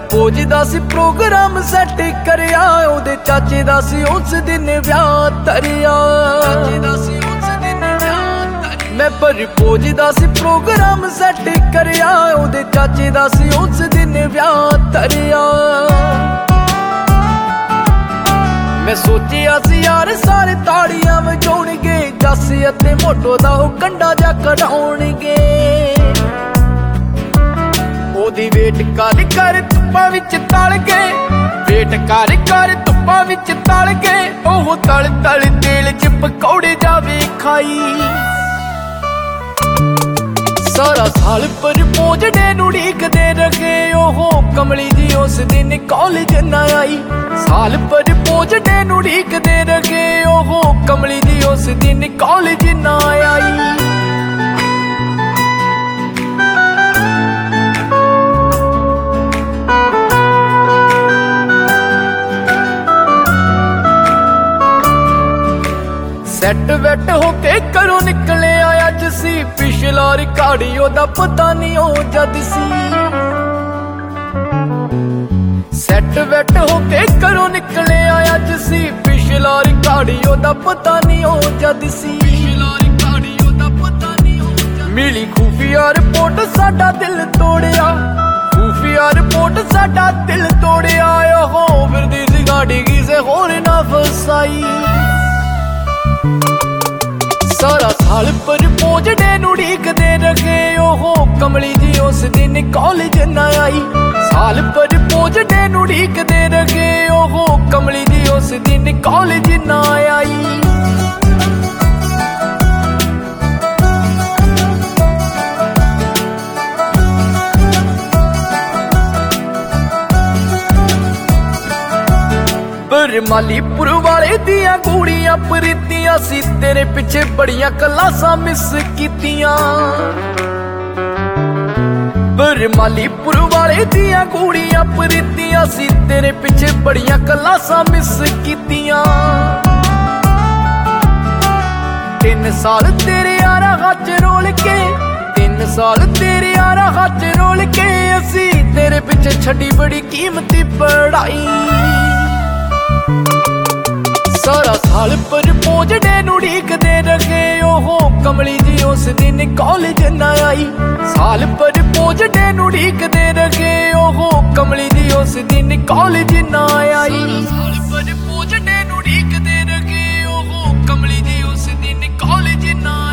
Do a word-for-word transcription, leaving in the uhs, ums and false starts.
Propose ਦਾ ਸੀ programme set ਕਰਿਆ, ਉਹਦੇ ਚਾਚੇ ਦਾ ਸੀ ਉਸ ਦਿਨ ਵਿਆਹ ਧਰਿਆ। ਚਾਚੇ ਦਾ ਸੀ ਉਸ ਦਿਨ ਵਿਆਹ ਧਰਿਆ। ਮੈਂ ਪ੍ਰਪੋਜ਼ ਦਾ ਸੀ ਪ੍ਰੋਗਰਾਮ ਸੈੱਟ ਕਰਿਆ, ਉਹਦੇ ਚਾਚੇ ਦਾ ਸੀ ਉਸ ਦਿਨ ਵਿਆਹ ਧਰਿਆ। ਮੈਂ ਸੋਚਿਆ ਸੀ ਯਾਰ ਸਾਰੇ ਤਾੜੀਆਂ ਵਜਾਉਣਗੇ, ਜੱਸ ਅਤੇ ਮੋਟੋ ਦਾ ਉਹ ਕੰਡਾ ਜਾ ਕਢਾਉਣਗੇ। ਉਹਦੀ ਵੇਟ ਕਰ ਕਰ ਧੁੱਪਾਂ ਵਿੱਚ ਤਲ ਗਏ, ਵੇਟ ਕਰ ਕਰ ਧੁੱਪਾਂ ਵਿੱਚ ਤਲ ਗਏ। ਉਹ ਤਲ ਤਲ ਤੇਲ ਚ ਪਕੌੜੇ ਜਾਵੇ ਖਾਈ। ਸਾਰਾ ਸਾਲ ਪ੍ਰਪੋਜ਼ ਡੇ ਨੂੰ ਉਡੀਕਦੇ ਰਹੇ, ਉਹ ਕਮਲੀ ਜੀ ਉਸ ਦਿਨ ਕਾਲਜ ਨਾ ਆਈ। ਸਾਲ ਪ੍ਰਪੋਜ਼ ਡੇ ਨੂੰ ਉਡੀਕਦੇ ਰਹੇ, ਉਹ ਕਮਲੀ ਜੀ ਉਸ ਦਿਨ ਕਾਲਜ ਨਾ ਆਈ। ਸੈੱਟ ਵੈਟ ਹੋ ਕੇ ਘਰੋਂ ਨਿਕਲਿਆ ਅੱਜ ਸੀ, ਪਿਛਲਾ ਰਿਕਾਰਡੀ ਉਹਦਾ ਪਤਾ ਨਹੀਂ ਉਹ ਜਦ ਸੀ। ਸੈੱਟ ਵੈਟ ਹੋ ਕੇ ਘਰੋਂ ਨਿਕਲਿਆ ਅੱਜ ਸੀ, ਪਿਛਲਾ ਰਿਕਾਰਡੀ ਉਹਦਾ ਪਤਾ ਨਹੀਂ ਉਹ ਜਦ ਸੀ। ਪਿਛਲਾ ਰਿਕਾਰਡੀ ਉਹਦਾ ਪਤਾ ਨਹੀਂ ਉਹ ਜਦ। ਮਿਲੀ ਖੂਫੀਆ ਰਿਪੋਰਟ ਸਾਡਾ ਦਿਲ ਤੋੜਿਆ, ਖੂਫੀਆ ਰਿਪੋਰਟ ਸਾਡਾ ਦਿਲ ਤੋੜਿਆ। ਉਹ ਫਿਰਦੀ ਸੀ ਗਾੜੀ ਕਿਸੇ ਹੋਰ ਨਾ ਫਸਾਈ। ਸਾਰਾ ਸਾਲ ਪ੍ਰਪੋਜ਼ ਡੇ ਨੂੰ ਉਡੀਕਦੇ ਰਹੇ, ਉਹ ਕਮਲੀ ਜੀ ਉਸ ਦਿਨ ਕਾਲਜ ਨਾ ਆਈ। ਸਾਲ ਪ੍ਰਪੋਜ਼ ਡੇ ਨੂੰ ਉਡੀਕਦੇ ਰਹੇ, ਉਹ ਕਮਲੀ ਜੀ ਉਸ ਦਿਨ ਕਾਲਜ ਨਾ ਆਈ। ਬਰਮਾਲੀਪੁਰ ਵਾਲੇ ਦੀਆਂ ਕੁੜੀਆਂ ਪ੍ਰੀਤੀਆਂ ਸੀ, ਤੇਰੇ ਪਿੱਛੇ ਬੜੀਆਂ ਕਲਾਸਾਂ ਮਿਸ ਕੀਤੀਆਂ। ਬਰਮਾਲੀਪੁਰ ਵਾਲੇ ਦੀਆਂ ਕੁੜੀਆਂ ਪ੍ਰੀਤੀਆਂ ਸੀ, ਤੇਰੇ ਪਿੱਛੇ ਬੜੀਆਂ ਕਲਾਸਾਂ ਮਿਸ ਕੀਤੀਆਂ। ਤਿੰਨ ਸਾਲ ਤੇਰੇ ਯਾਰਾਂ ਹੱਥ ਰੋਲ ਕੇ, ਤਿੰਨ ਸਾਲ ਤੇਰੇ ਯਾਰਾਂ ਹੱਥ ਰੋਲ ਕੇ, ਅਸੀਂ ਤੇਰੇ ਪਿੱਛੇ ਛੱਡੀ ਬੜੀ ਕੀਮਤੀ ਪੜ੍ਹਾਈ। ਸਾਰਾ ਸਾਲ ਪ੍ਰਪੋਜ਼ ਡੇ ਨੂੰ ਉਡੀਕਦੇ ਰਹੇ, ਉਹ ਕਮਲੀ ਜੀ ਉਸ ਦਿਨ ਕਾਲਜ ਨਾ ਆਈ। ਸਾਲ ਪ੍ਰਪੋਜ਼ ਡੇ ਨੂੰ ਉਡੀਕਦੇ ਰਹੇ, ਉਹ ਕਮਲੀ ਜੀ ਉਸ ਦਿਨ ਕਾਲਜ ਨਾ ਆਈ। ਸਾਲ ਪ੍ਰਪੋਜ਼ ਡੇ ਨੂੰ ਉਡੀਕਦੇ ਰਹੇ, ਉਹ ਕਮਲੀ ਜੀ ਉਸ ਦਿਨ ਕਾਲਜ ਨਾ